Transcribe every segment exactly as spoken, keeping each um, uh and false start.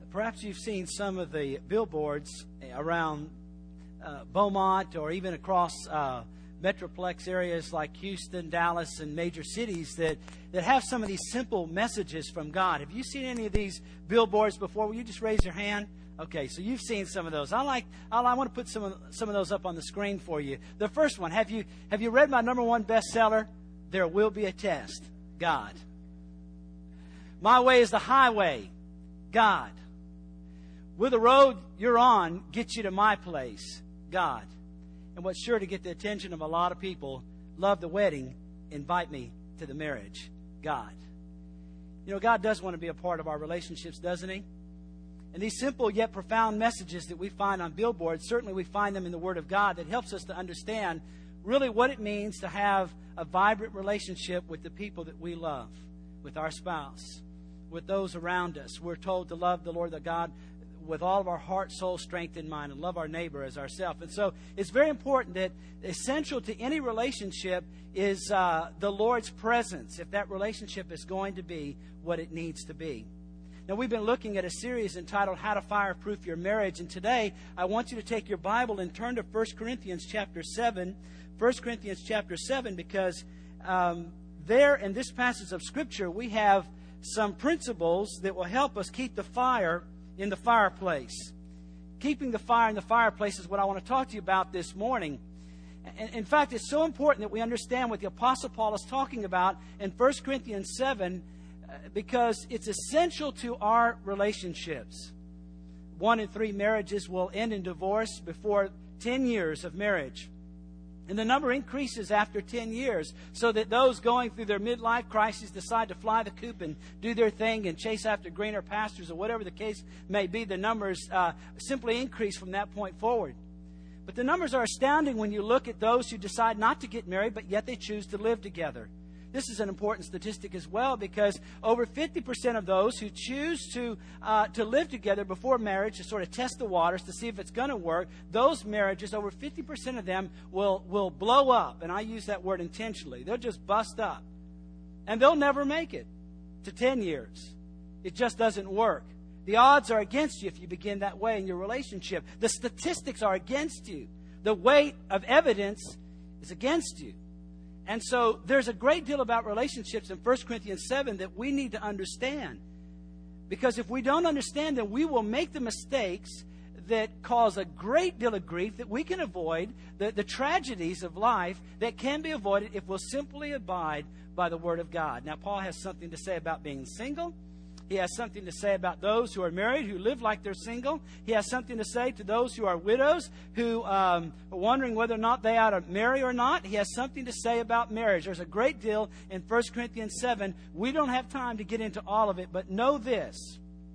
perhaps you've seen some of the billboards around uh, Beaumont or even across uh, Metroplex areas like Houston, Dallas, and major cities that, that have some of these simple messages from God. Have you seen any of these billboards before? Will you just raise your hand? Okay, so you've seen some of those. I like. I, I want to put some of some of those up on the screen for you. The first one. Have you have you read my number one bestseller? There will be a test. God. My way is the highway. God. Will the road you're on get you to my place? God. And what's sure to get the attention of a lot of people, love the wedding, invite me to the marriage. God. You know, God does want to be a part of our relationships, doesn't He? And these simple yet profound messages that we find on billboards, certainly we find them in the Word of God that helps us to understand really what it means to have a vibrant relationship with the people that we love, with our spouse, with those around us. We're told to love the Lord, the God, with all of our heart, soul, strength, and mind, and love our neighbor as ourselves. And so it's very important that essential to any relationship is uh, the Lord's presence, if that relationship is going to be what it needs to be. Now, we've been looking at a series entitled How to Fireproof Your Marriage. And today, I want you to take your Bible and turn to First Corinthians chapter seven. First Corinthians chapter seven, because um, there in this passage of Scripture, we have some principles that will help us keep the fire in the fireplace. Keeping the fire in the fireplace is what I want to talk to you about this morning. And in fact, it's so important that we understand what the Apostle Paul is talking about in First Corinthians seven, because it's essential to our relationships. One in three marriages will end in divorce before ten years of marriage. And the number increases after ten years, so that those going through their midlife crisis decide to fly the coop and do their thing and chase after greener pastures or whatever the case may be. The numbers uh, simply increase from that point forward. But the numbers are astounding when you look at those who decide not to get married, but yet they choose to live together. This is an important statistic as well, because over fifty percent of those who choose to uh, to live together before marriage to sort of test the waters to see if it's going to work, those marriages, over fifty percent of them will, will blow up. And I use that word intentionally. They'll just bust up. And they'll never make it to ten years. It just doesn't work. The odds are against you if you begin that way in your relationship. The statistics are against you. The weight of evidence is against you. And so there's a great deal about relationships in First Corinthians seven that we need to understand. Because if we don't understand them, we will make the mistakes that cause a great deal of grief that we can avoid, the, the tragedies of life that can be avoided if we'll simply abide by the Word of God. Now, Paul has something to say about being single. He has something to say about those who are married, who live like they're single. He has something to say to those who are widows, who um, are wondering whether or not they ought to marry or not. He has something to say about marriage. There's a great deal in First Corinthians seven. We don't have time to get into all of it, but know this.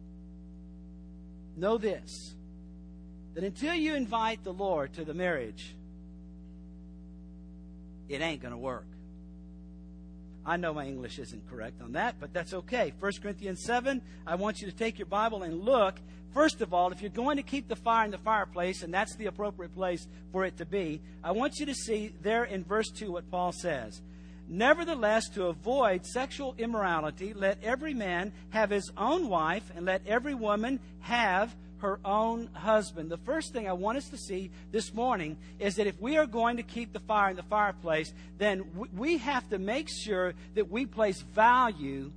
Know this. That until you invite the Lord to the marriage, it ain't going to work. I know my English isn't correct on that, but that's okay. First Corinthians seven, I want you to take your Bible and look. First of all, if you're going to keep the fire in the fireplace, and that's the appropriate place for it to be, I want you to see there in verse two what Paul says. Nevertheless, to avoid sexual immorality, let every man have his own wife, and let every woman have her own husband. The first thing I want us to see this morning is that if we are going to keep the fire in the fireplace, then we have to make sure that we place value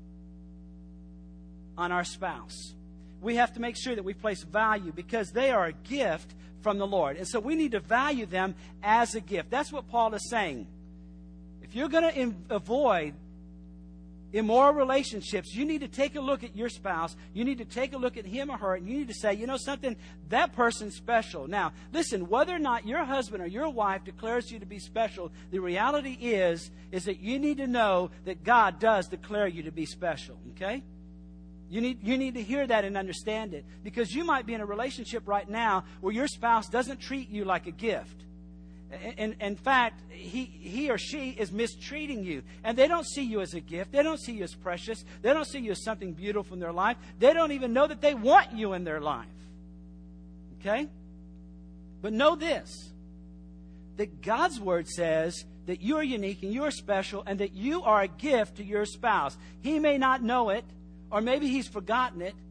on our spouse. We have to make sure that we place value, because they are a gift from the Lord. And so we need to value them as a gift. That's what Paul is saying. If you're going to avoid immoral relationships, you need to take a look at your spouse. You need to take a look at him or her, and you need to say, you know something, that person's special. Now, listen, whether or not your husband or your wife declares you to be special, the reality is, is that you need to know that God does declare you to be special, okay? You need, you need to hear that and understand it, because you might be in a relationship right now where your spouse doesn't treat you like a gift. In, in fact, he, he or she is mistreating you. And they don't see you as a gift. They don't see you as precious. They don't see you as something beautiful in their life. They don't even know that they want you in their life. Okay? But know this, that God's Word says that you are unique and you are special and that you are a gift to your spouse. He may not know it, or maybe he's forgotten it,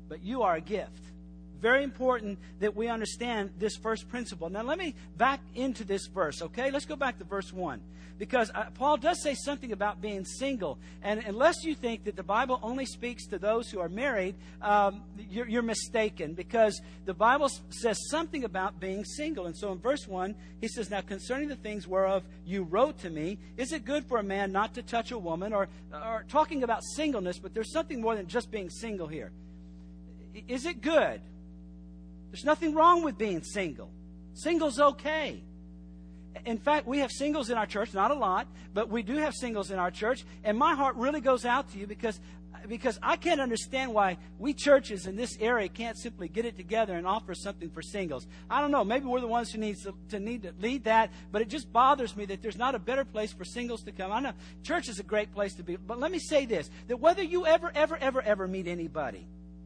but you are a gift. Very important that we understand this first principle. Now, let me back into this verse, okay? Let's go back to verse one. Because uh, Paul does say something about being single. And unless you think that the Bible only speaks to those who are married, um, you're, you're mistaken. Because the Bible says something about being single. And so in verse one, he says, now concerning the things whereof you wrote to me, is it good for a man not to touch a woman? Or, or talking about singleness, but there's something more than just being single here. Is it good? There's nothing wrong with being single. Single's okay. In fact, we have singles in our church, not a lot, but we do have singles in our church. And my heart really goes out to you because, because I can't understand why we churches in this area can't simply get it together and offer something for singles. I don't know. Maybe we're the ones who need to, to need to lead that, but it just bothers me that there's not a better place for singles to come. I know church is a great place to be, but let me say this, that whether you ever, ever, ever, ever meet anybody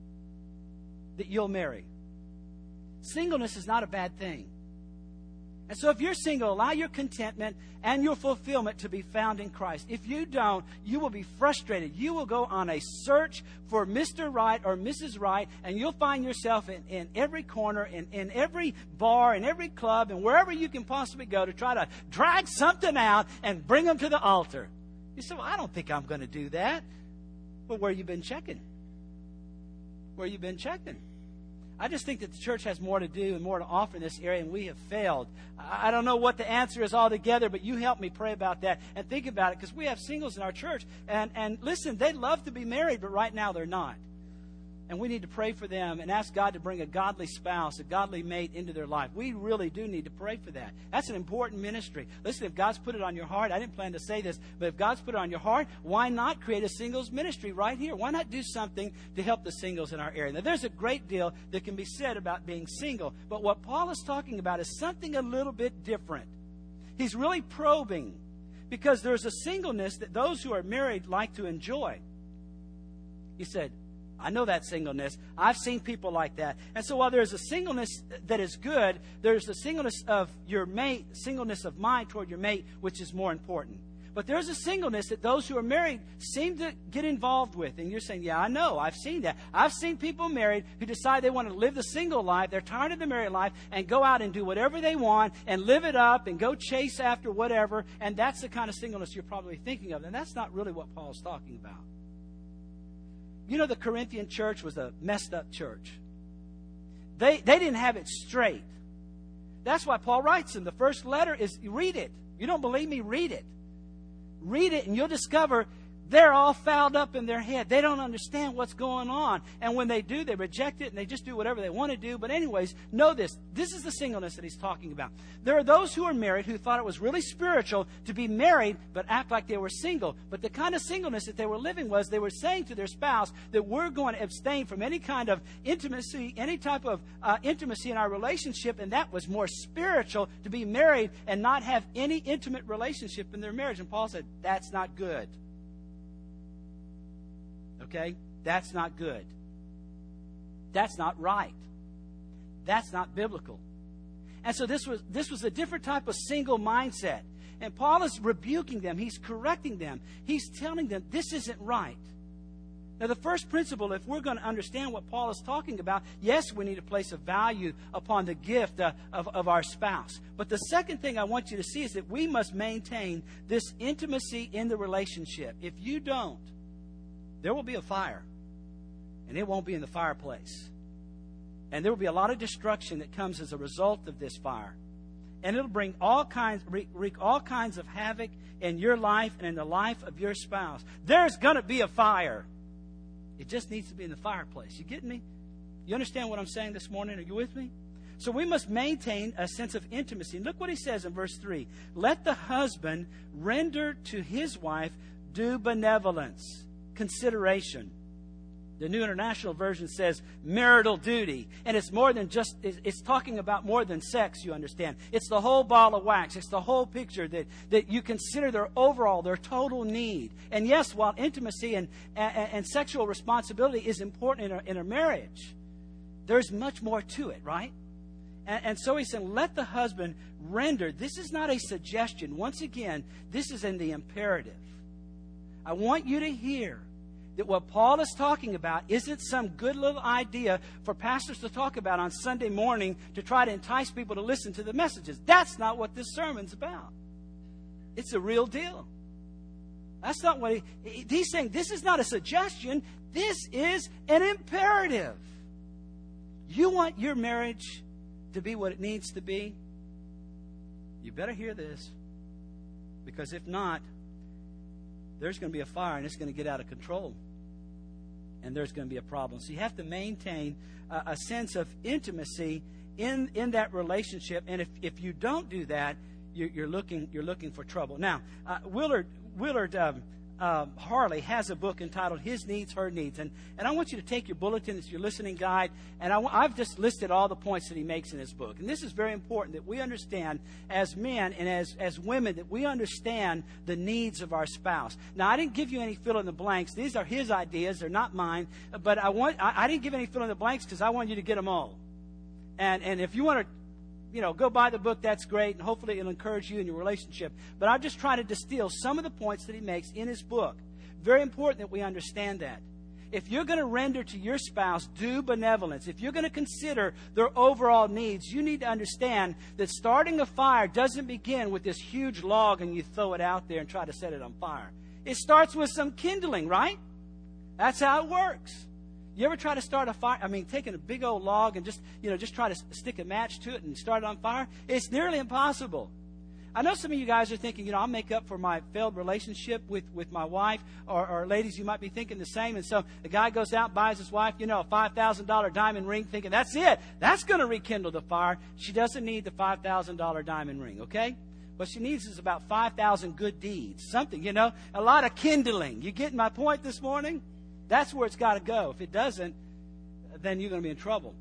that you'll marry, singleness is not a bad thing. And so if you're single, allow your contentment and your fulfillment to be found in Christ. If you don't, you will be frustrated. You will go on a search for Mister Right or Missus Right, and you'll find yourself in, in every corner, in, in every bar, in every club, and wherever you can possibly go to try to drag something out and bring them to the altar. You say, well, I don't think I'm going to do that. Well, where you been checking? Where you been checking? I just think that the church has more to do and more to offer in this area, and we have failed. I don't know what the answer is altogether, but you help me pray about that and think about it, because we have singles in our church. And, and listen, they'd love to be married, but right now they're not. And we need to pray for them and ask God to bring a godly spouse, a godly mate into their life. We really do need to pray for that. That's an important ministry. Listen, if God's put it on your heart, I didn't plan to say this, but if God's put it on your heart, why not create a singles ministry right here? Why not do something to help the singles in our area? Now, there's a great deal that can be said about being single, but what Paul is talking about is something a little bit different. He's really probing, because there's a singleness that those who are married like to enjoy. He said, I know that singleness. I've seen people like that. And so while there's a singleness that is good, there's the singleness of your mate, singleness of mind toward your mate, which is more important. But there's a singleness that those who are married seem to get involved with. And you're saying, yeah, I know. I've seen that. I've seen people married who decide they want to live the single life. They're tired of the married life and go out and do whatever they want and live it up and go chase after whatever. And that's the kind of singleness you're probably thinking of. And that's not really what Paul's talking about. You know, the Corinthian church was a messed up church. They, they didn't have it straight. That's why Paul writes them. The first letter is, read it. You don't believe me? Read it. Read it and you'll discover they're all fouled up in their head. They don't understand what's going on. And when they do, they reject it and they just do whatever they want to do. But anyways, know this. This is the singleness that he's talking about. There are those who are married who thought it was really spiritual to be married but act like they were single. But the kind of singleness that they were living was they were saying to their spouse that we're going to abstain from any kind of intimacy, any type of uh, intimacy in our relationship. And that was more spiritual, to be married and not have any intimate relationship in their marriage. And Paul said, that's not good. Okay? That's not good. That's not right. That's not biblical. And so this was this was a different type of single mindset. And Paul is rebuking them. He's correcting them. He's telling them this isn't right. Now, the first principle, if we're going to understand what Paul is talking about, yes, we need to place a value upon the gift uh, of, of our spouse. But the second thing I want you to see is that we must maintain this intimacy in the relationship. If you don't, there will be a fire, and it won't be in the fireplace. And there will be a lot of destruction that comes as a result of this fire. And it'll bring all kinds, wreak all kinds of havoc in your life and in the life of your spouse. There's going to be a fire. It just needs to be in the fireplace. You getting me? You understand what I'm saying this morning? Are you with me? So we must maintain a sense of intimacy. And look what he says in verse three. Let the husband render to his wife due benevolence, consideration. The New International Version says marital duty. And it's more than just, it's talking about more than sex, you understand. It's the whole ball of wax. It's the whole picture that, that you consider their overall, their total need. And yes, while intimacy and, and, and sexual responsibility is important in a, in a marriage, there's much more to it, right? And, and so he said, let the husband render. This is not a suggestion. Once again, this is in the imperative. I want you to hear that what Paul is talking about isn't some good little idea for pastors to talk about on Sunday morning to try to entice people to listen to the messages. That's not what this sermon's about. It's a real deal. That's not what he, he's saying. This is not a suggestion. This is an imperative. You want your marriage to be what it needs to be? You better hear this. Because if not, there's going to be a fire and it's going to get out of control. And there's going to be a problem. So you have to maintain a, a sense of intimacy in, in that relationship. And if, if you don't do that, you're, you're looking you're looking for trouble. Now, uh, Willard Willard um, uh, Harley has a book entitled His Needs, Her Needs. And, and I want you to take your bulletin, it's your listening guide, and I, I've just listed all the points that he makes in his book. And this is very important that we understand as men and as, as women, that we understand the needs of our spouse. Now, I didn't give you any fill in the blanks. These are his ideas. They're not mine. But I, want, I, I didn't give any fill in the blanks because I want you to get them all. And, and if you want to, you know, go buy the book, that's great, and hopefully it'll encourage you in your relationship. But I'm just trying to distill some of the points that he makes in his book. Very important that we understand that. If you're going to render to your spouse due benevolence, if you're going to consider their overall needs, you need to understand that starting a fire doesn't begin with this huge log and you throw it out there and try to set it on fire. It starts with some kindling, right? That's how it works. You ever try to start a fire? I mean, taking a big old log and just, you know, just try to stick a match to it and start it on fire? It's nearly impossible. I know some of you guys are thinking, you know, I'll make up for my failed relationship with, with my wife. Or, or ladies, you might be thinking the same. And so the guy goes out and buys his wife, you know, a five thousand dollars diamond ring, thinking, that's it. That's going to rekindle the fire. She doesn't need the five thousand dollars diamond ring, okay? What she needs is about five thousand good deeds. Something, you know, a lot of kindling. You getting my point this morning? That's where it's got to go. If it doesn't, then you're going to be in trouble.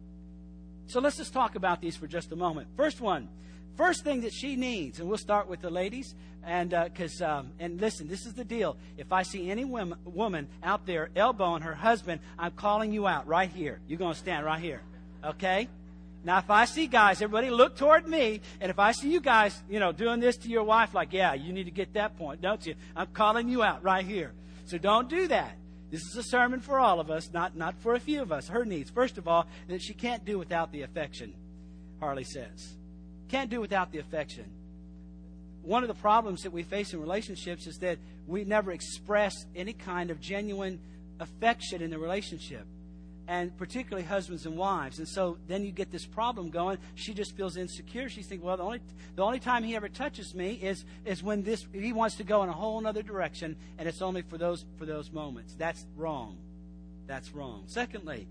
So let's just talk about these for just a moment. First one, first thing that she needs, and we'll start with the ladies. And because, uh, um, and listen, this is the deal. If I see any woman, woman out there elbowing her husband, I'm calling you out right here. You're going to stand right here, okay? Now, if I see guys, everybody look toward me, and if I see you guys, you know, doing this to your wife, like, yeah, you need to get that point, don't you? I'm calling you out right here. So don't do that. This is a sermon for all of us, not, not for a few of us. Her needs, first of all, that she can't do without the affection, Harley says. Can't do without the affection. One of the problems that we face in relationships is that we never express any kind of genuine affection in the relationship, and particularly husbands and wives. And so then you get this problem going. She just feels insecure. She's thinking, well, the only the only time he ever touches me is is when this he wants to go in a whole other direction, and it's only for those for those moments. That's wrong. That's wrong. Secondly,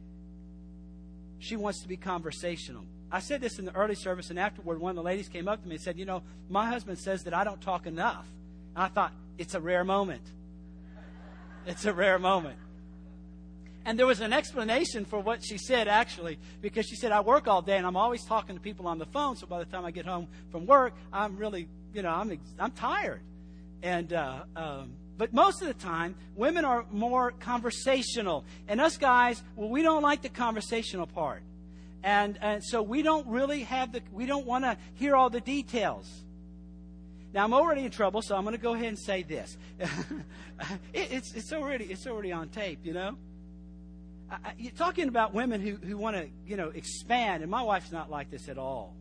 she wants to be conversational. I said this in the early service, and afterward, one of the ladies came up to me and said, you know, my husband says that I don't talk enough. And I thought, it's a rare moment. It's a rare moment. And there was an explanation for what she said, actually, because she said, I work all day and I'm always talking to people on the phone. So by the time I get home from work, I'm really, you know, I'm I'm tired. And uh, um, but most of the time, women are more conversational. And us guys, well, we don't like the conversational part. And and so we don't really have the, we don't want to hear all the details. Now, I'm already in trouble, so I'm going to go ahead and say this. it, it's it's already it's already on tape, you know. I, you're talking about women who, who want to, you know, expand, and my wife's not like this at all.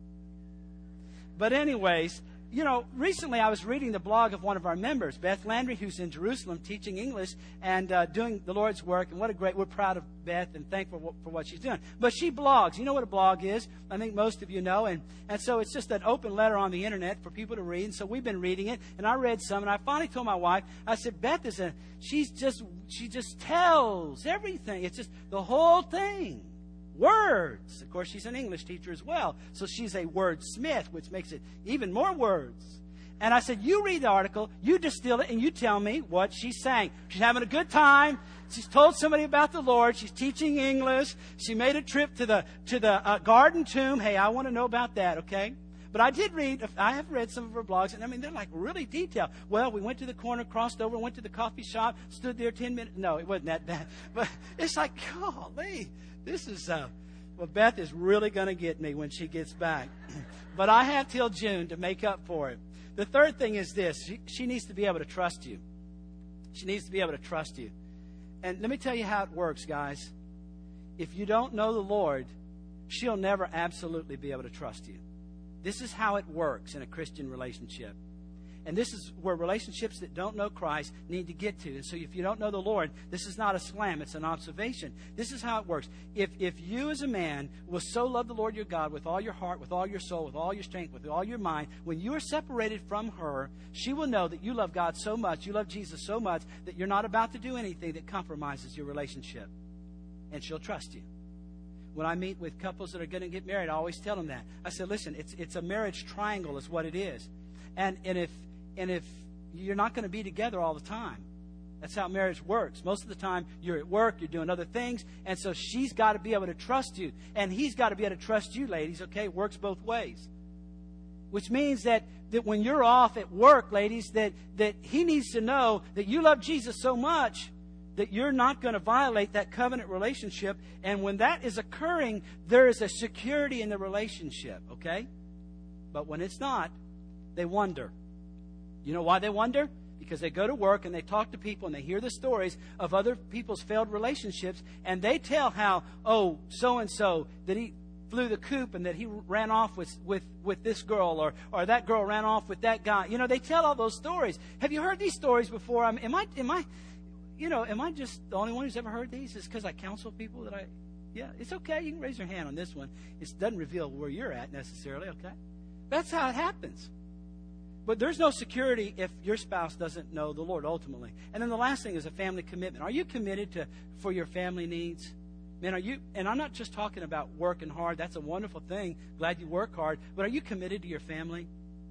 But anyways, you know, recently I was reading the blog of one of our members, Beth Landry, who's in Jerusalem teaching English and uh, doing the Lord's work. And what a great, we're proud of Beth and thankful for what she's doing. But she blogs. You know what a blog is? I think most of you know. And, and so it's just an open letter on the internet for people to read. And so we've been reading it. And I read some. And I finally told my wife, I said, Beth is a, she's just, she just tells everything. It's just the whole thing. Words. Of course, she's an English teacher as well. So she's a wordsmith, which makes it even more words. And I said, you read the article, you distill it, and you tell me what she's saying. She's having a good time. She's told somebody about the Lord. She's teaching English. She made a trip to the to the uh, garden tomb. Hey, I want to know about that, okay? But I did read, I have read some of her blogs, and I mean, they're like really detailed. Well, we went to the corner, crossed over, went to the coffee shop, stood there ten minutes. No, it wasn't that bad. But it's like, golly. This is, uh, well, Beth is really going to get me when she gets back. But I have till June to make up for it. The third thing is this. She, she needs to be able to trust you. She needs to be able to trust you. and let me tell you how it works, guys. If you don't know the Lord, she'll never absolutely be able to trust you. This is how it works in a Christian relationship. And this is where relationships that don't know Christ need to get to. And so if you don't know the Lord, this is not a slam, it's an observation. This is how it works. If if you as a man will so love the Lord your God with all your heart, with all your soul, with all your strength, with all your mind, when you are separated from her, she will know that you love God so much, you love Jesus so much, that you're not about to do anything that compromises your relationship. And she'll trust you. When I meet with couples that are going to get married, I always tell them that. I said, listen, it's it's a marriage triangle is what it is. And and if and if you're not going to be together all the time, that's how marriage works. Most of the time, you're at work, you're doing other things, and so she's got to be able to trust you. And he's got to be able to trust you, ladies, okay? It works both ways. Which means that, that when you're off at work, ladies, that, that he needs to know that you love Jesus so much that you're not going to violate that covenant relationship. And when that is occurring, there is a security in the relationship, okay? But when it's not, they wonder. You know why they wonder? Because they go to work and they talk to people and they hear the stories of other people's failed relationships, and they tell how, oh, so-and-so, that he flew the coop and that he ran off with, with, with this girl, or, or that girl ran off with that guy. You know, they tell all those stories. Have you heard these stories before? I mean, am I, am I, you know, am I just the only one who's ever heard these? Is because I counsel people that I, yeah, it's okay. You can raise your hand on this one. It doesn't reveal where you're at necessarily, okay? That's how it happens. But there's no security if your spouse doesn't know the Lord ultimately. And then the last thing is a family commitment. Are you committed to for your family needs? Man, are you? And I'm not just talking about working hard. That's a wonderful thing. Glad you work hard. But are you committed to your family?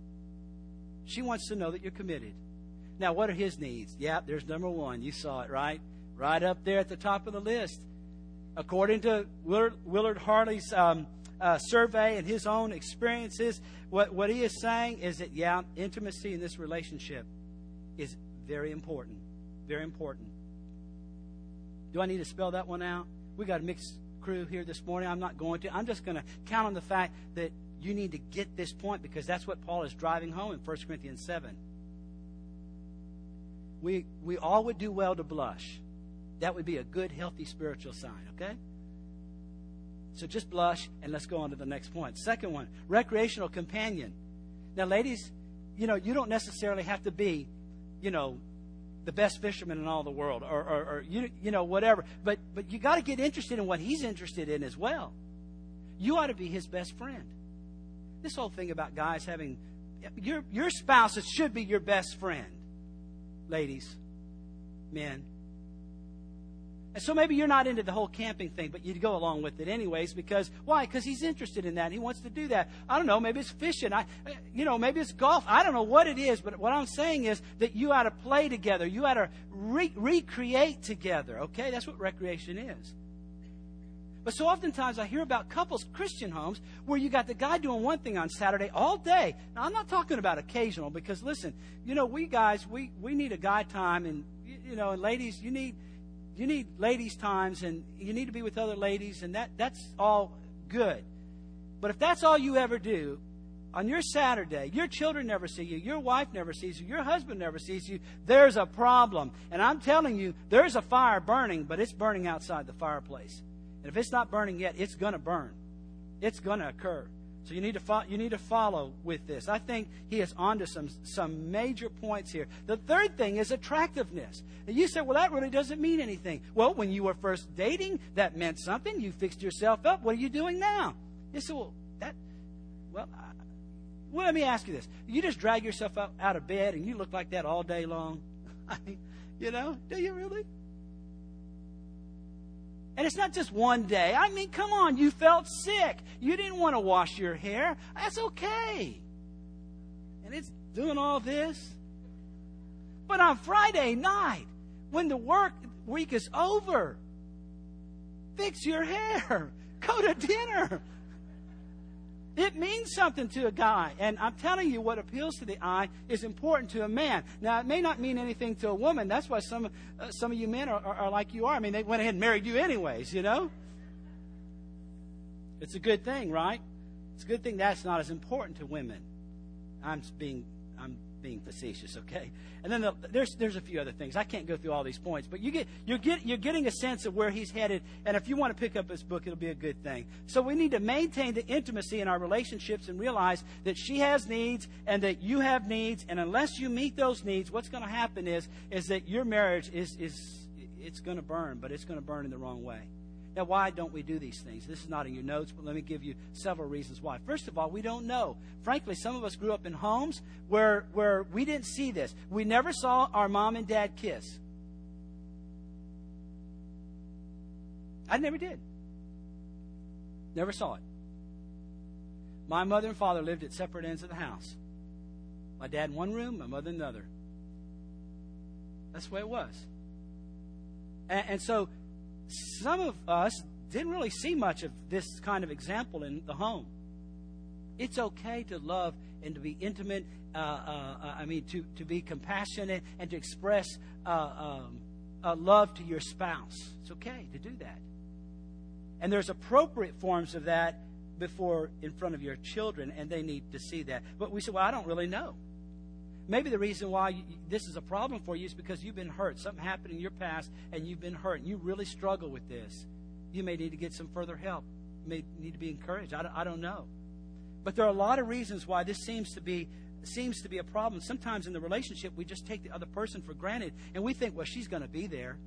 She wants to know that you're committed. Now, what are his needs? Yeah, there's number one. You saw it, right? Right up there at the top of the list. According to Willard, Willard Harley's um, uh, survey and his own experiences, what, what he is saying is that, yeah, intimacy in this relationship is very important. Very important. Do I need to spell that one out? We got a mixed crew here this morning. I'm not going to. I'm just going to count on the fact that you need to get this point, because that's what Paul is driving home in First Corinthians seven. We, we all would do well to blush. That would be a good, healthy spiritual sign, okay? So just blush, and let's go on to the next point. Second one, recreational companion. Now, ladies, you know, you don't necessarily have to be, you know, the best fisherman in all the world, or, or, or you, you know, whatever. But, but you got to get interested in what he's interested in as well. You ought to be his best friend. This whole thing about guys having, your, your spouse should be your best friend. Ladies, men. And so maybe you're not into the whole camping thing, but you'd go along with it anyways. Because why? Because he's interested in that. He wants to do that. I don't know. Maybe it's fishing. I, you know, maybe it's golf. I don't know what it is. But what I'm saying is that you ought to play together. You ought to re- recreate together. Okay? That's what recreation is. But so oftentimes I hear about couples, Christian homes, where you got the guy doing one thing on Saturday all day. Now, I'm not talking about occasional, because, listen, you know, we guys, we, we need a guy time. And, you know, and ladies, you need... You need ladies' times, and you need to be with other ladies, and that, that's all good. But if that's all you ever do, on your Saturday, your children never see you, your wife never sees you, your husband never sees you, there's a problem. And I'm telling you, there's a fire burning, but it's burning outside the fireplace. And if it's not burning yet, it's going to burn. It's going to occur. So you need to fo- you need to follow with this. I think he is onto some some major points here. The third thing is attractiveness. And you say, well, that really doesn't mean anything. Well, when you were first dating, that meant something. You fixed yourself up. What are you doing now? You say, well, that, well, I, well, let me ask you this. You just drag yourself out, out of bed and you look like that all day long? I mean, you know, do you really? And it's not just one day. I mean, come on, you felt sick. You didn't want to wash your hair. That's okay. And it's doing all this. But on Friday night, when the work week is over, fix your hair. Go to dinner. It means something to a guy. And I'm telling you, what appeals to the eye is important to a man. Now, it may not mean anything to a woman. That's why some uh, some of you men are, are, are like you are. I mean, they went ahead and married you anyways, you know? It's a good thing, right? It's a good thing that's not as important to women. I'm being I'm being being facetious, okay? And then the, there's there's a few other things. I can't go through all these points, but you get you're get you're getting a sense of where he's headed. And if you want to pick up his book, it'll be a good thing. So we need to maintain the intimacy in our relationships and realize that she has needs and that you have needs. And unless you meet those needs, what's going to happen is is that your marriage is is it's going to burn, but it's going to burn in the wrong way. Now, why don't we do these things? This is not in your notes, but let me give you several reasons why. First of all, we don't know. Frankly, some of us grew up in homes where, where we didn't see this. We never saw our mom and dad kiss. I never did. Never saw it. My mother and father lived at separate ends of the house. My dad in one room, my mother in another. That's the way it was. And, and so some of us didn't really see much of this kind of example in the home. It's okay to love and to be intimate, uh, uh, I mean, to, to be compassionate and to express uh, um, uh, love to your spouse. It's okay to do that. And there's appropriate forms of that before in front of your children, and they need to see that. But we say, well, I don't really know. Maybe the reason why you, this is a problem for you is because you've been hurt. Something happened in your past, and you've been hurt, and you really struggle with this. You may need to get some further help. You may need to be encouraged. I don't, I don't know. But there are a lot of reasons why this seems to be seems to be a problem. Sometimes in the relationship, we just take the other person for granted, and we think, well, she's going to be there.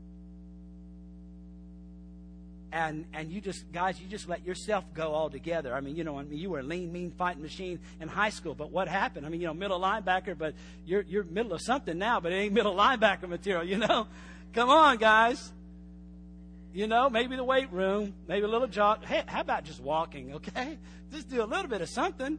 And and you just, guys, you just let yourself go altogether. I mean, you know, I mean, you were a lean, mean fighting machine in high school, but what happened? I mean, you know, middle linebacker, but you're you're middle of something now, but it ain't middle linebacker material, you know? Come on, guys. You know, maybe the weight room, maybe a little jog. Hey, how about just walking, okay? Just do a little bit of something.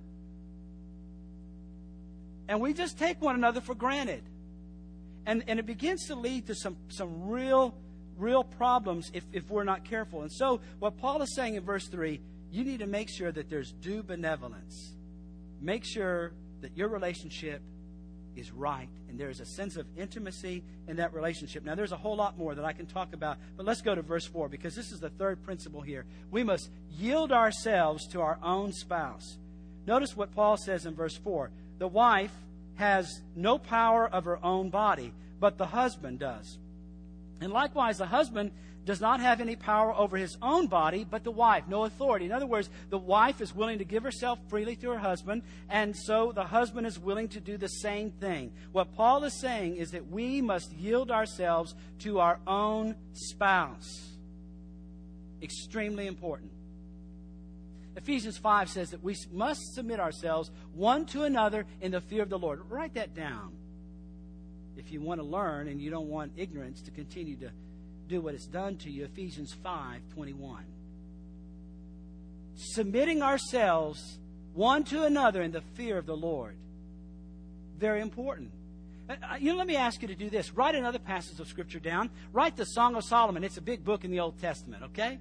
And we just take one another for granted. And and it begins to lead to some, some real real problems if, if we're not careful. And so what Paul is saying in verse three, you need to make sure that there's due benevolence. Make sure that your relationship is right and there's a sense of intimacy in that relationship. Now, there's a whole lot more that I can talk about, but let's go to verse four because this is the third principle here. We must yield ourselves to our own spouse. Notice what Paul says in verse four. The wife has no power of her own body, but the husband does. And likewise, the husband does not have any power over his own body, but the wife, no authority. In other words, the wife is willing to give herself freely to her husband, and so the husband is willing to do the same thing. What Paul is saying is that we must yield ourselves to our own spouse. Extremely important. Ephesians five says that we must submit ourselves one to another in the fear of the Lord. Write that down. If you want to learn and you don't want ignorance to continue to do what it's done to you, Ephesians five twenty-one. Submitting ourselves one to another in the fear of the Lord. Very important. You know, let me ask you to do this. Write another passage of Scripture down. Write the Song of Solomon. It's a big book in the Old Testament, okay?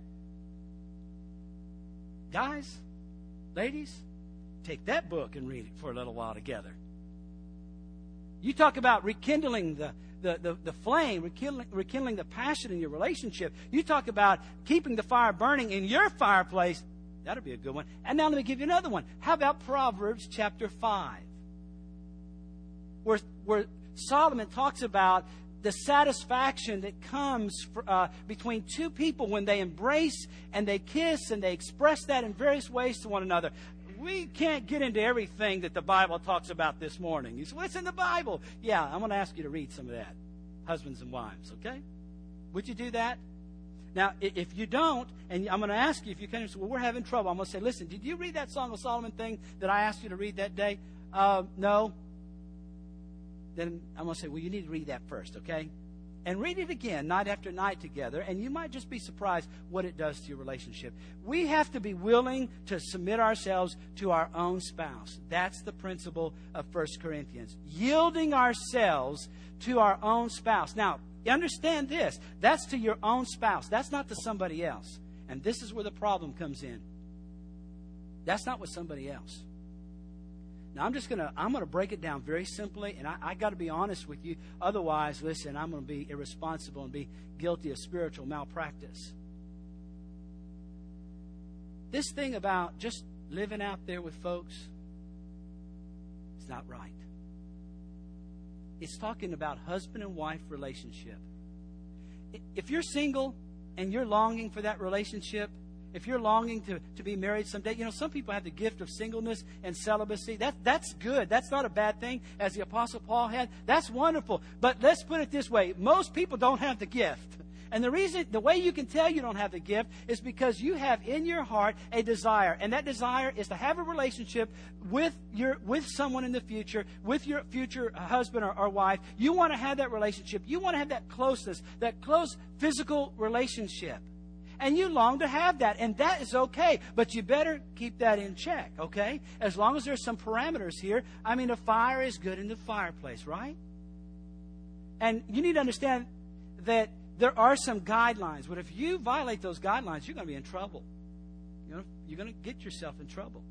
Guys, ladies, take that book and read it for a little while together. You talk about rekindling the, the, the, the flame, rekindling, rekindling the passion in your relationship. You talk about keeping the fire burning in your fireplace. That'll be a good one. And now let me give you another one. How about Proverbs chapter five? Where, where Solomon talks about the satisfaction that comes for, uh, between two people when they embrace and they kiss and they express that in various ways to one another. We can't get into everything that the Bible talks about this morning. You say, well, it's in the Bible. Yeah, I'm going to ask you to read some of that. Husbands and wives, okay? Would you do that? Now, if you don't, and I'm going to ask you if you can, well, we're having trouble. I'm going to say, listen, did you read that Song of Solomon thing that I asked you to read that day? Uh, no. Then I'm going to say, well, you need to read that first, okay? And read it again night after night together, and you might just be surprised what it does to your relationship. We have to be willing to submit ourselves to our own spouse. That's the principle of First Corinthians. Yielding ourselves to our own spouse. Now, understand this. That's to your own spouse. That's not to somebody else. And this is where the problem comes in. That's not with somebody else. Now, I'm just going to I'm going to break it down very simply, and I, I got to be honest with you. Otherwise, listen, I'm going to be irresponsible and be guilty of spiritual malpractice. This thing about just living out there with folks, it's not right. It's talking about husband and wife relationship. If you're single and you're longing for that relationship, if you're longing to, to be married someday, you know, some people have the gift of singleness and celibacy. That, that's good. That's not a bad thing, as the Apostle Paul had. That's wonderful. But let's put it this way. Most people don't have the gift. And the reason, the way you can tell you don't have the gift is because you have in your heart a desire. And that desire is to have a relationship with your, with someone in the future, with your future husband or, or wife. You want to have that relationship. You want to have that closeness, that close physical relationship. And you long to have that. And that is okay. But you better keep that in check, okay? As long as there's some parameters here. I mean, a fire is good in the fireplace, right? And you need to understand that there are some guidelines, but if you violate those guidelines, you're going to be in trouble. You know, you're going to get yourself in trouble.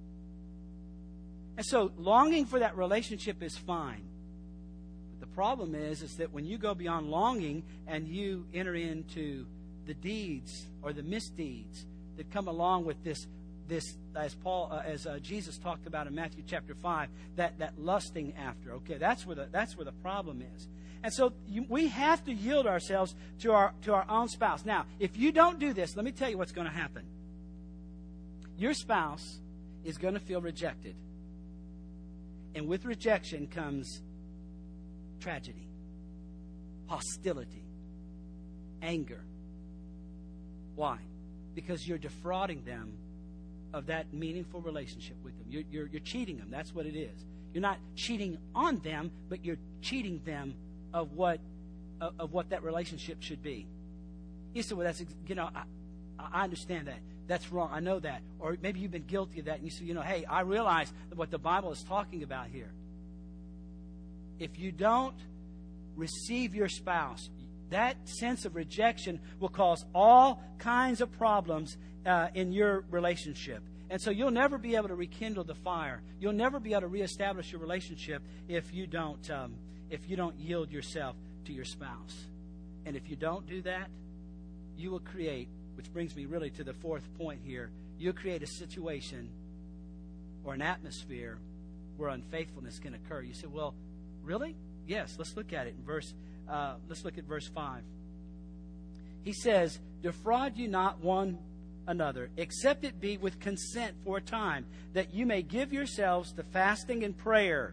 And so longing for that relationship is fine. But the problem is, is that when you go beyond longing and you enter into the deeds or the misdeeds that come along with this, this as Paul, uh, as uh, Jesus talked about in Matthew chapter five, that, that lusting after. Okay, that's where the that's where the problem is. And so you, we have to yield ourselves to our to our own spouse. Now, if you don't do this, let me tell you what's going to happen. Your spouse is going to feel rejected. And with rejection comes tragedy, hostility, anger. Why? Because you're defrauding them of that meaningful relationship with them. You're, you're, you're cheating them. That's what it is. You're not cheating on them, but you're cheating them of what of, of what that relationship should be. You say, well, that's, you know, I, I understand that. That's wrong. I know that. Or maybe you've been guilty of that. And you say, you know, hey, I realize what the Bible is talking about here. If you don't receive your spouse, that sense of rejection will cause all kinds of problems uh, in your relationship. And so you'll never be able to rekindle the fire. You'll never be able to reestablish your relationship if you don't um, if you don't yield yourself to your spouse. And if you don't do that, you will create, which brings me really to the fourth point here, you'll create a situation or an atmosphere where unfaithfulness can occur. You say, well, really? Yes, let's look at it in verse uh, let's look at verse five. He says, defraud you not one another, except it be with consent for a time, that you may give yourselves to fasting and prayer.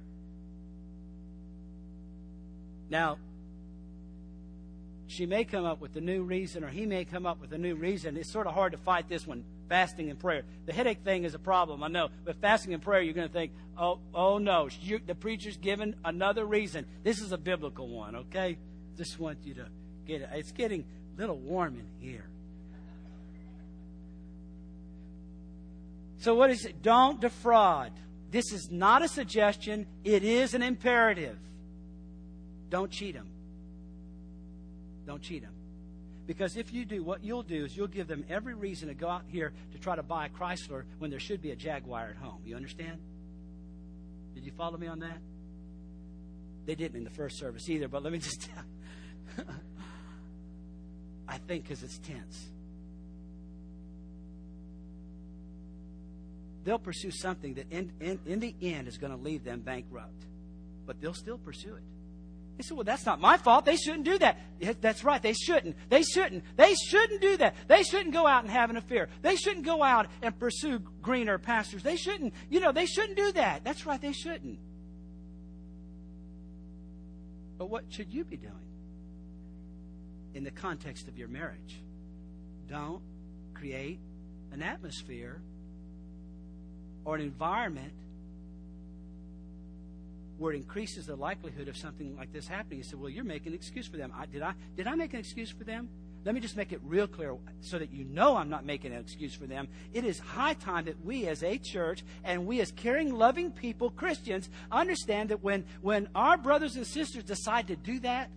Now, she may come up with a new reason, or he may come up with a new reason. It's sort of hard to fight this one, fasting and prayer. The headache thing is a problem, I know. But fasting and prayer, you're going to think, oh, oh no, you, the preacher's given another reason. This is a biblical one, okay? Just want you to get it. It's getting a little warm in here. So what is it? Don't defraud. This is not a suggestion. It is an imperative. Don't cheat them. Don't cheat them. Because if you do, what you'll do is you'll give them every reason to go out here to try to buy a Chrysler when there should be a Jaguar at home. You understand? Did you follow me on that? They didn't in the first service either, but let me just tell you. I think because it's tense. They'll pursue something that in, in, in the end is going to leave them bankrupt. But they'll still pursue it. They said, well, that's not my fault. They shouldn't do that. That's right. They shouldn't. They shouldn't. They shouldn't do that. They shouldn't go out and have an affair. They shouldn't go out and pursue greener pastures. They shouldn't, you know, they shouldn't do that. That's right. They shouldn't. But what should you be doing in the context of your marriage? Don't create an atmosphere or an environment where it increases the likelihood of something like this happening. You say, well, you're making an excuse for them. I, did I did I make an excuse for them? Let me just make it real clear so that you know I'm not making an excuse for them. It is high time that we as a church and we as caring, loving people, Christians, understand that when, when our brothers and sisters decide to do that,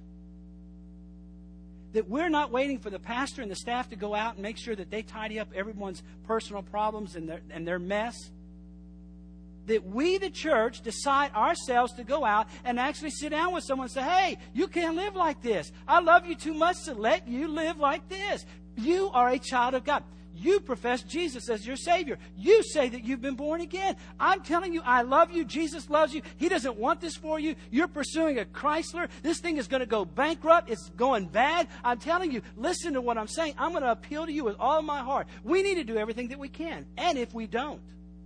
that we're not waiting for the pastor and the staff to go out and make sure that they tidy up everyone's personal problems and their, and their mess. That we, the church, decide ourselves to go out and actually sit down with someone and say, hey, you can't live like this. I love you too much to let you live like this. You are a child of God. You profess Jesus as your Savior. You say that you've been born again. I'm telling you, I love you. Jesus loves you. He doesn't want this for you. You're pursuing a Chrysler. This thing is going to go bankrupt. It's going bad. I'm telling you, listen to what I'm saying. I'm going to appeal to you with all of my heart. We need to do everything that we can. And if we don't,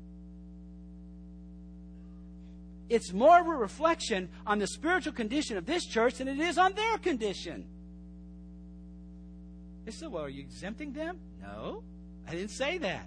it's more of a reflection on the spiritual condition of this church than it is on their condition. They said, well, are you exempting them? No, I didn't say that.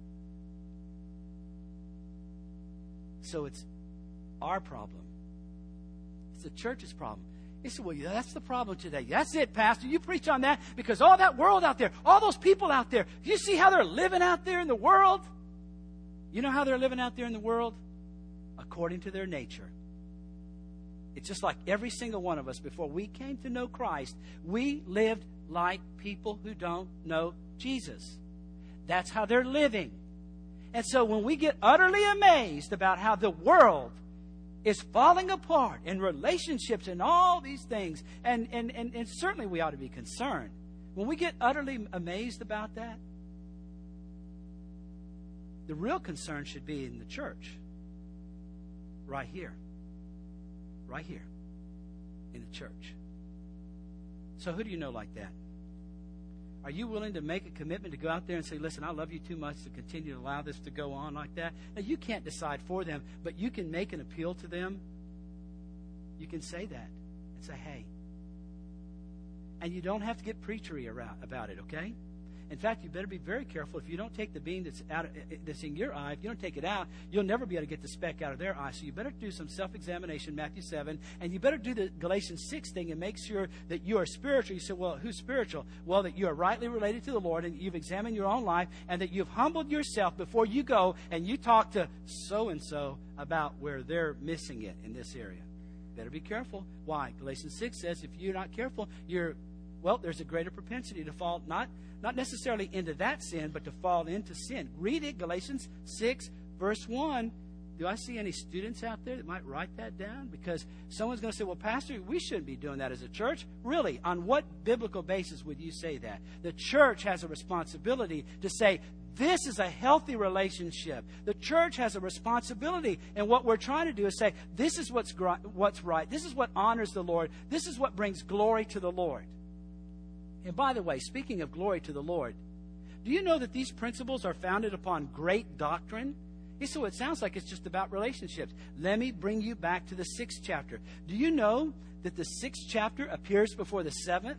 So it's our problem. It's the church's problem. They said, well, yeah, that's the problem today. That's it, Pastor. You preach on that because all that world out there, all those people out there, do you see how they're living out there in the world? You know how they're living out there in the world? According to their nature. It's just like every single one of us, before we came to know Christ, we lived like people who don't know Jesus. That's how they're living. And so when we get utterly amazed about how the world is falling apart in relationships and all these things, and, and, and, and certainly we ought to be concerned. When we get utterly amazed about that, the real concern should be in the church. Right here. Right here. In the church. So who do you know like that? Are you willing to make a commitment to go out there and say, listen, I love you too much to continue to allow this to go on like that? Now, you can't decide for them, but you can make an appeal to them. You can say that and say, hey. And you don't have to get preachery around about it, okay? In fact, you better be very careful. If you don't take the beam that's out, that's in your eye, if you don't take it out, you'll never be able to get the speck out of their eye. So you better do some self-examination, Matthew seven, and you better do the Galatians six thing and make sure that you are spiritual. You say, well, who's spiritual? Well, that you are rightly related to the Lord, and you've examined your own life, and that you've humbled yourself before you go and you talk to so-and-so about where they're missing it in this area. Better be careful. Why? Galatians six says if you're not careful, you're, well, there's a greater propensity to fall, not Not necessarily into that sin, but to fall into sin. Read it, Galatians six, verse one. Do I see any students out there that might write that down? Because someone's going to say, well, Pastor, we shouldn't be doing that as a church. Really, on what biblical basis would you say that? The church has a responsibility to say, this is a healthy relationship. The church has a responsibility. And what we're trying to do is say, this is what's, what's right. This is what honors the Lord. This is what brings glory to the Lord. And by the way, speaking of glory to the Lord, do you know that these principles are founded upon great doctrine? So it sounds like it's just about relationships. Let me bring you back to the sixth chapter. Do you know that the sixth chapter appears before the seventh?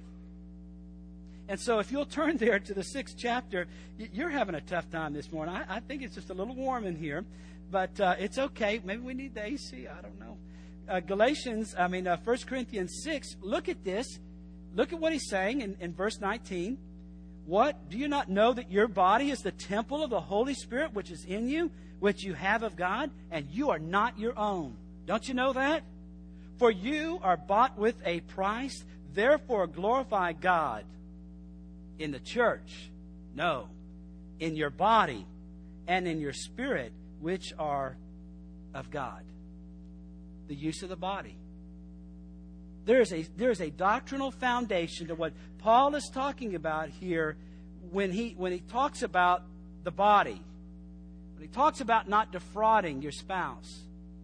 And so if you'll turn there to the sixth chapter, you're having a tough time this morning. I, I think it's just a little warm in here, but uh, it's okay. Maybe we need the A C. I don't know. Uh, Galatians, I mean, uh, First Corinthians six, look at this. Look at what he's saying in, in verse nineteen. What? Do you not know that your body is the temple of the Holy Spirit which is in you, which you have of God, and you are not your own? Don't you know that? For you are bought with a price. Therefore glorify God in the church. No, in your body and in your spirit, which are of God. The use of the body. There is a there is a doctrinal foundation to what Paul is talking about here when he when he talks about the body. When he talks about not defrauding your spouse.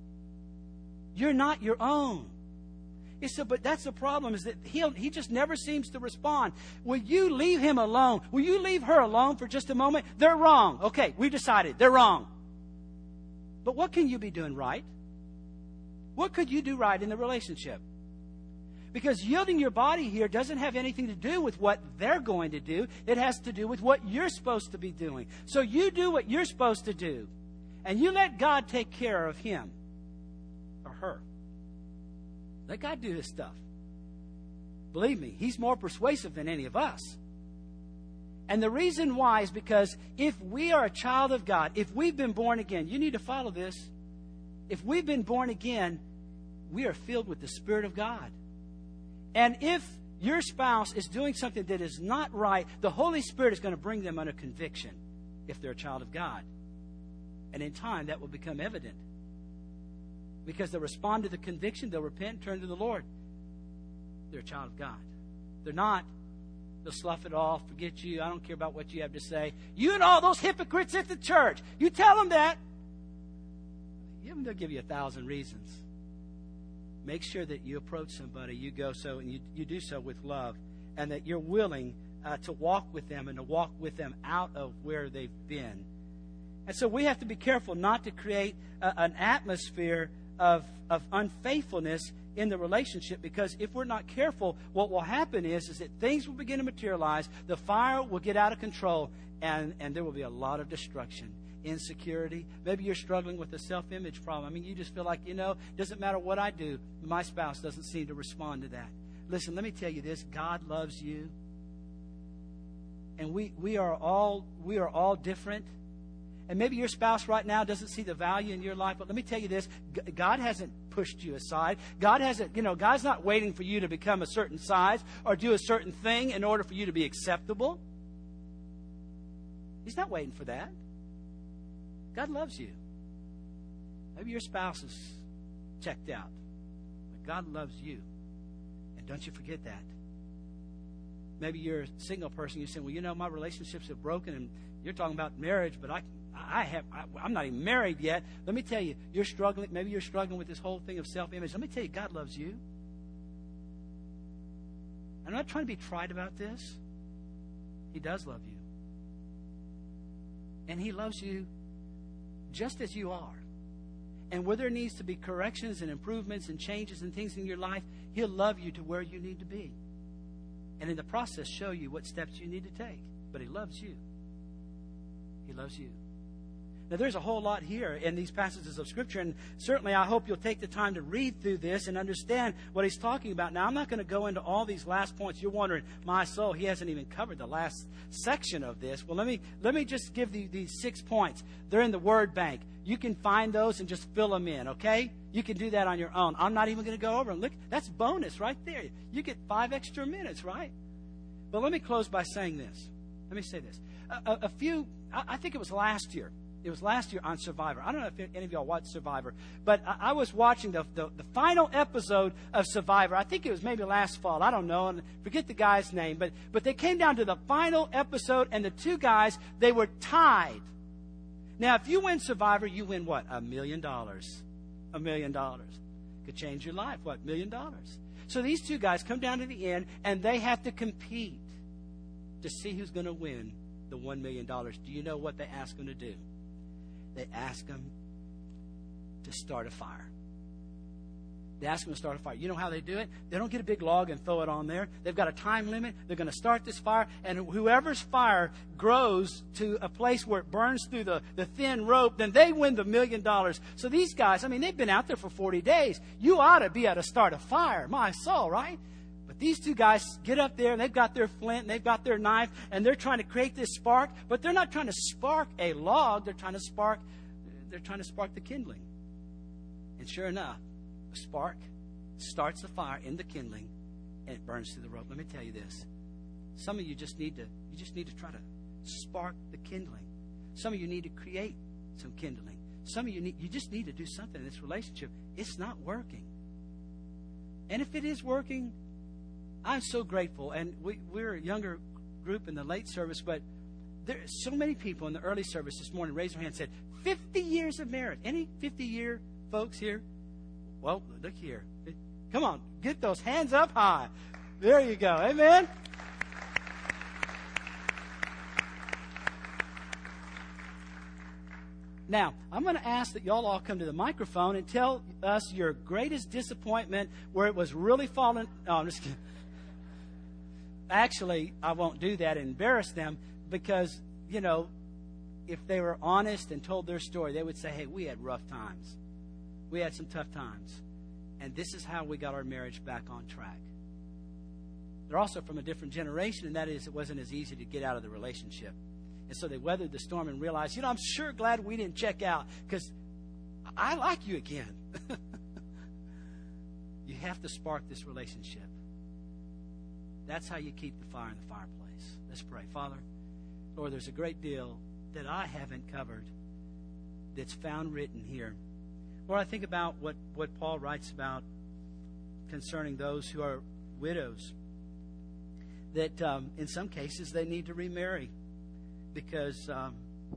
You're not your own. He said, but that's the problem, is that he he just never seems to respond. Will you leave him alone? Will you leave her alone for just a moment? They're wrong. Okay, we decided they're wrong. But what can you be doing right? What could you do right in the relationship? Because yielding your body here doesn't have anything to do with what they're going to do. It has to do with what you're supposed to be doing. So you do what you're supposed to do. And you let God take care of him or her. Let God do his stuff. Believe me, he's more persuasive than any of us. And the reason why is because if we are a child of God, if we've been born again, you need to follow this. If we've been born again, we are filled with the Spirit of God. And if your spouse is doing something that is not right, the Holy Spirit is going to bring them under conviction if they're a child of God. And in time, that will become evident. Because they'll respond to the conviction, they'll repent and turn to the Lord. They're a child of God. They're not, They'll slough it off, forget you. I don't care about what you have to say. You and all those hypocrites at the church. You tell them that. They'll give you a thousand reasons. Make sure that you approach somebody, you go so, and you, you do so with love, and that you're willing uh, to walk with them and to walk with them out of where they've been. And so we have to be careful not to create a, an atmosphere of, of unfaithfulness in the relationship, because if we're not careful, what will happen is, is that things will begin to materialize, the fire will get out of control, and, and there will be a lot of destruction. Insecurity. Maybe you're struggling with a self-image problem. I mean, you just feel like, you know, it doesn't matter what I do, my spouse doesn't seem to respond to that. Listen, let me tell you this. God loves you. And we, we are all we are all different. And maybe your spouse right now doesn't see the value in your life, but let me tell you this. God hasn't pushed you aside. God hasn't, you know, God's not waiting for you to become a certain size or do a certain thing in order for you to be acceptable. He's not waiting for that. God loves you. Maybe your spouse is checked out, but God loves you. And don't you forget that. Maybe you're a single person. You say, well, you know, my relationships are broken, and you're talking about marriage, but I, I have, I, I'm not even married yet. Let me tell you, you're struggling. Maybe you're struggling with this whole thing of self-image. Let me tell you, God loves you. I'm not trying to be trite about this. He does love you. And He loves you just as you are. And where there needs to be corrections and improvements and changes and things in your life, He'll love you to where you need to be. And in the process, show you what steps you need to take. But He loves you. He loves you. Now, there's a whole lot here in these passages of Scripture, and certainly I hope you'll take the time to read through this and understand what he's talking about. Now, I'm not going to go into all these last points. You're wondering, my soul, he hasn't even covered the last section of this. Well, let me let me just give you these six points. They're in the Word Bank. You can find those and just fill them in, okay? You can do that on your own. I'm not even going to go over them. Look, that's bonus right there. You get five extra minutes, right? But let me close by saying this. Let me say this. A, a, a few, I, I think it was last year. It was last year on Survivor. I don't know if any of y'all watched Survivor, but I, I was watching the, the the final episode of Survivor. I think it was maybe last fall. I don't know, and forget the guy's name. But but they came down to the final episode, and the two guys, they were tied. Now, if you win Survivor, you win what? A million dollars. A million dollars. Could change your life. What? Million dollars. So these two guys come down to the end, and they have to compete to see who's going to win the one million dollars. Do you know what they ask them to do? They ask them to start a fire. They ask them to start a fire. You know how they do it? They don't get a big log and throw it on there. They've got a time limit. They're going to start this fire, and whoever's fire grows to a place where it burns through the, the thin rope, then they win the million dollars. So these guys, I mean, they've been out there for forty days. You ought to be able to start a fire. My soul, right? But these two guys get up there, and they've got their flint, and they've got their knife, and they're trying to create this spark. But they're not trying to spark a log. They're trying to spark, they're trying to spark the kindling. And sure enough, a spark starts the fire in the kindling, and it burns through the rope. Let me tell you this. Some of you just need to, you just need to try to spark the kindling. Some of you need to create some kindling. Some of you need, you just need to do something in this relationship. It's not working. And if it is working, I'm so grateful, and we, we're a younger group in the late service, but there are so many people in the early service this morning raised their hand and said, fifty years of marriage. Any fifty-year folks here? Well, look here. Come on, get those hands up high. There you go. Amen? Now, I'm going to ask that y'all all come to the microphone and tell us your greatest disappointment where it was really falling. Oh, I'm just kidding. Actually, I won't do that and embarrass them because, you know, if they were honest and told their story, they would say, hey, we had rough times. We had some tough times. And this is how we got our marriage back on track. They're also from a different generation, and that is it wasn't as easy to get out of the relationship. And so they weathered the storm and realized, you know, I'm sure glad we didn't check out because I like you again. You have to spark this relationship. That's how you keep the fire in the fireplace. Let's pray. Father, Lord, there's a great deal that I haven't covered that's found written here. Lord, I think about what, what Paul writes about concerning those who are widows. that um, in some cases they need to remarry because um,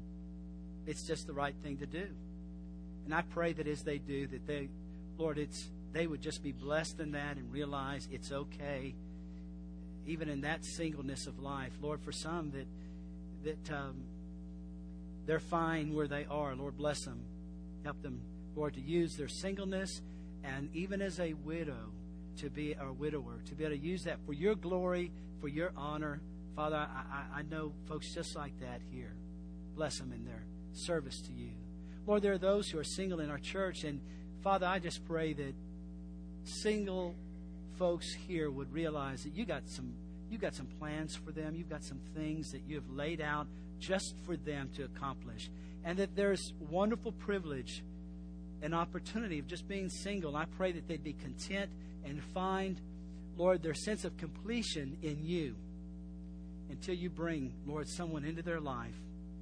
it's just the right thing to do. And I pray that as they do, that they, Lord, it's they would just be blessed in that and realize it's okay, even in that singleness of life. Lord, for some that that um, they're fine where they are, Lord, bless them. Help them, Lord, to use their singleness and even as a widow, to be a widower, to be able to use that for your glory, for your honor. Father, I, I, I know folks just like that here. Bless them in their service to you. Lord, there are those who are single in our church, and Father, I just pray that single folks here would realize that you got some you got some plans for them. You've got some things that you have laid out just for them to accomplish, and that there's wonderful privilege and opportunity of just being single. I pray that they'd be content and find, Lord, their sense of completion in you until you bring, Lord, someone into their life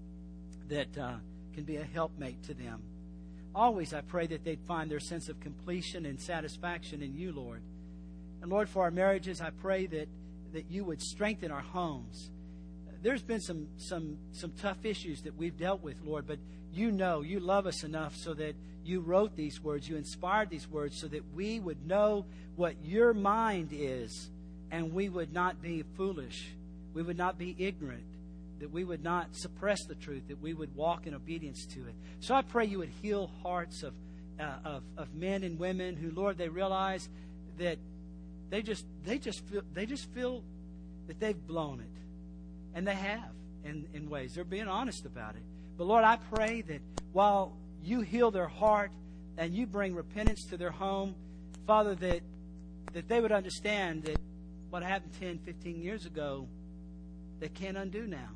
that uh, can be a helpmate to them. Always, I pray that they'd find their sense of completion and satisfaction in you, Lord. And, Lord, for our marriages, I pray that, that you would strengthen our homes. There's been some, some, some tough issues that we've dealt with, Lord, but you know, you love us enough so that you wrote these words, you inspired these words so that we would know what your mind is and we would not be foolish. We would not be ignorant, that we would not suppress the truth, that we would walk in obedience to it. So I pray you would heal hearts of, uh, of, of men and women who, Lord, they realize that they just, they just feel, they just feel that they've blown it. And they have in, in ways. They're being honest about it. But, Lord, I pray that while you heal their heart and you bring repentance to their home, Father, that that they would understand that what happened ten, fifteen years ago, they can't undo now.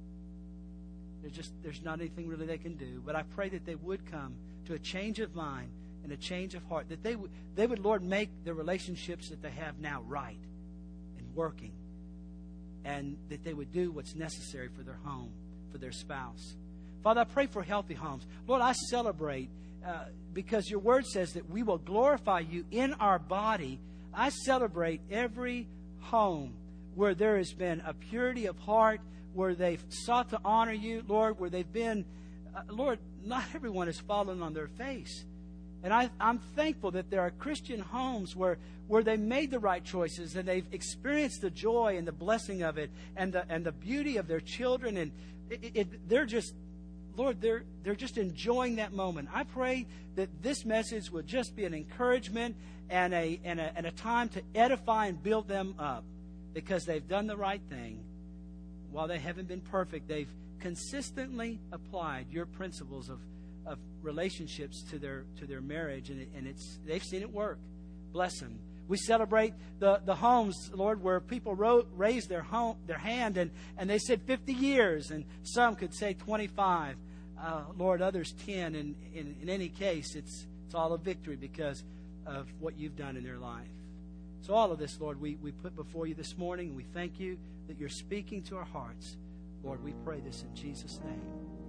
There's just there's not anything really they can do. But I pray that they would come to a change of mind and a change of heart. That they would, they would, Lord, make the relationships that they have now right and working. And that they would do what's necessary for their home, for their spouse. Father, I pray for healthy homes. Lord, I celebrate uh, because your word says that we will glorify you in our body. I celebrate every home where there has been a purity of heart, where they've sought to honor you, Lord, where they've been, uh, Lord, not everyone has fallen on their face. And I, I'm thankful that there are Christian homes where, where they made the right choices and they've experienced the joy and the blessing of it and the, and the beauty of their children. And it, it, they're just, Lord, they're, they're just enjoying that moment. I pray that this message would just be an encouragement and a, and a, and a time to edify and build them up because they've done the right thing. While they haven't been perfect, they've consistently applied your principles of of relationships to their to their marriage, and, it, and it's they've seen it work. Bless them. We celebrate the, the homes, Lord, where people wrote, raised their home their hand and, and they said fifty years, and some could say twenty-five. Uh, Lord, others ten. And in, in any case, it's it's all a victory because of what you've done in their life. So all of this, Lord, we, we put before you this morning, and we thank you that you're speaking to our hearts. Lord, we pray this in Jesus' name.